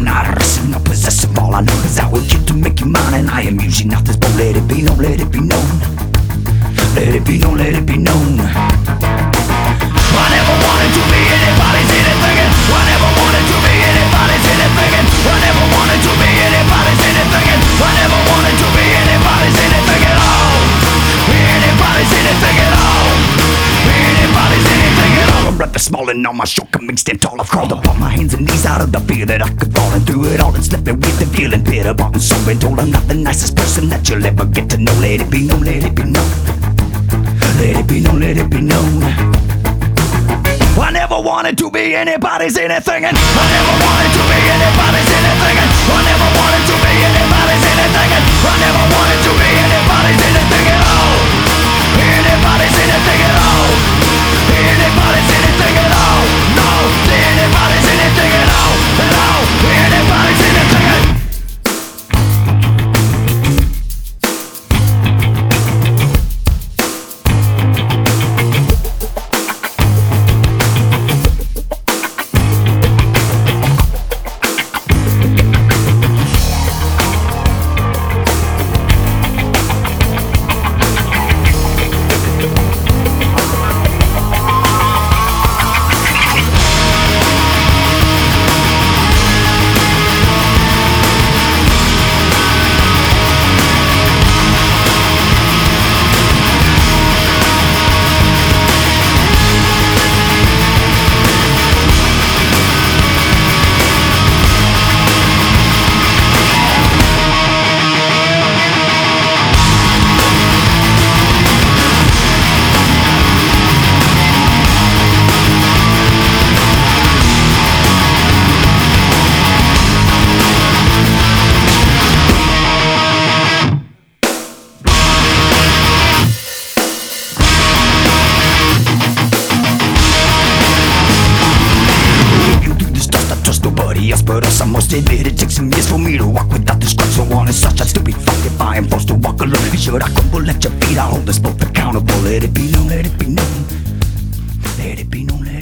I'm not arresting, not possessive. All I know is I will get to make you mine, and I am usually not this, but let it be known, let it be known. Let it be known, let it be known. I never wanted to be anybody's anything, and I never wanted to be anybody's anything, and I never wanted to be anybody's anything, and I never wanted to be anybody's anything at all. Anybody's anything at all. Anybody's anything at all. I'm rather small and on my shortcomings stand tall. I've crawled up on my hands and knees out of the fear that I could fall, and through it all and slipping with the feeling bitter, bought and sold and told I'm not the nicest person that you'll ever get to know. Let it be known, let it be known. Let it be known, let it be known. I never wanted to be anybody's anything, and I never wanted to be anybody's anything, and I never wanted to be anybody's anything, and I never wanted to be anybody's anything at all. Anybody's anything at all. Anybody's anything at all. No, anybody's anything at all. At all. Anybody's anything at all. Yes, but I must admit it takes some years for me to walk without this crutch. So on and such, I'd still be fucked if I am forced to walk alone. Should I crumble at your feet, I hold us both accountable. Let it be known, let it be known. Let it be known.